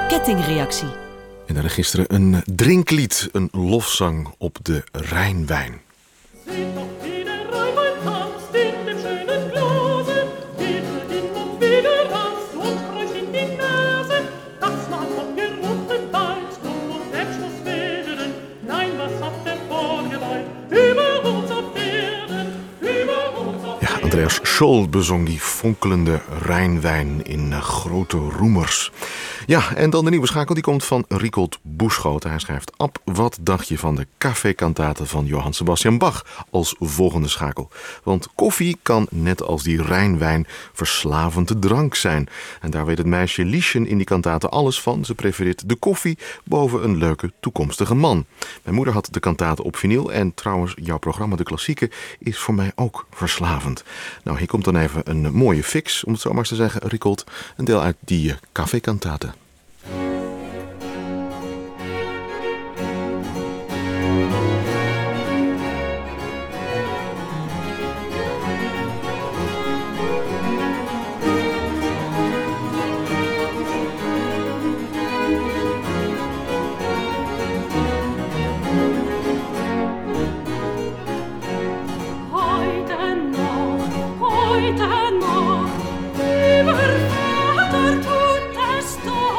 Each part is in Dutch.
kettingreactie. In de registeren een drinklied, een lofzang op de Rijnwijn. Andreas Scholl bezong die fonkelende Rijnwijn in grote roemers. Ja, en dan de nieuwe schakel, die komt van Riekold Boeschoten. Hij schrijft: Ab, wat dacht je van de cafékantaten van Johann Sebastian Bach als volgende schakel? Want koffie kan net als die Rijnwijn verslavende drank zijn. En daar weet het meisje Lieschen in die kantaten alles van. Ze prefereert de koffie boven een leuke toekomstige man. Mijn moeder had de kantaten op vinyl en trouwens, jouw programma De Klassieke is voor mij ook verslavend. Nou, hier komt dan even een mooie fix, om het zo maar eens te zeggen, Riekold. Een deel uit die cafékantaten. Heute noch, über Vater tut es doch.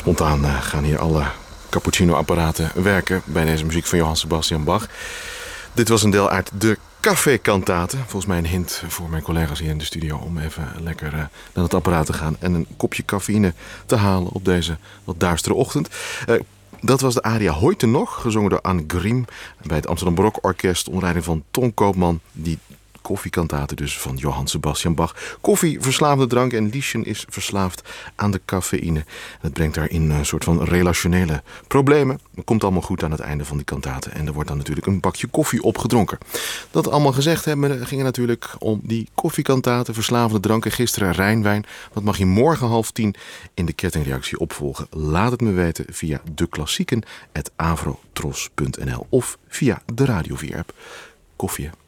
Spontaan gaan hier alle cappuccino-apparaten werken bij deze muziek van Johann Sebastian Bach. Dit was een deel uit de café-kantaten. Volgens mij een hint voor mijn collega's hier in de studio om even lekker naar het apparaat te gaan en een kopje cafeïne te halen op deze wat duistere ochtend. Dat was de aria Heute nog, gezongen door Anne Grimm bij het Amsterdam Barokorkest onder leiding van Ton Koopman. Die koffiekantaten dus van Johann Sebastian Bach. Koffie, verslaafde drank en Lieschen is verslaafd aan de cafeïne. Dat brengt daarin een soort van relationele problemen. Het komt allemaal goed aan het einde van die kantaten. En er wordt dan natuurlijk een bakje koffie opgedronken. Dat allemaal gezegd hebben, ging het natuurlijk om die koffiekantaten, verslaafde dranken. Gisteren Rijnwijn. Wat mag je morgen 9:30 in de kettingreactie opvolgen? Laat het me weten via deklassieken@avrotros.nl of via de Radio 4 app. Koffie.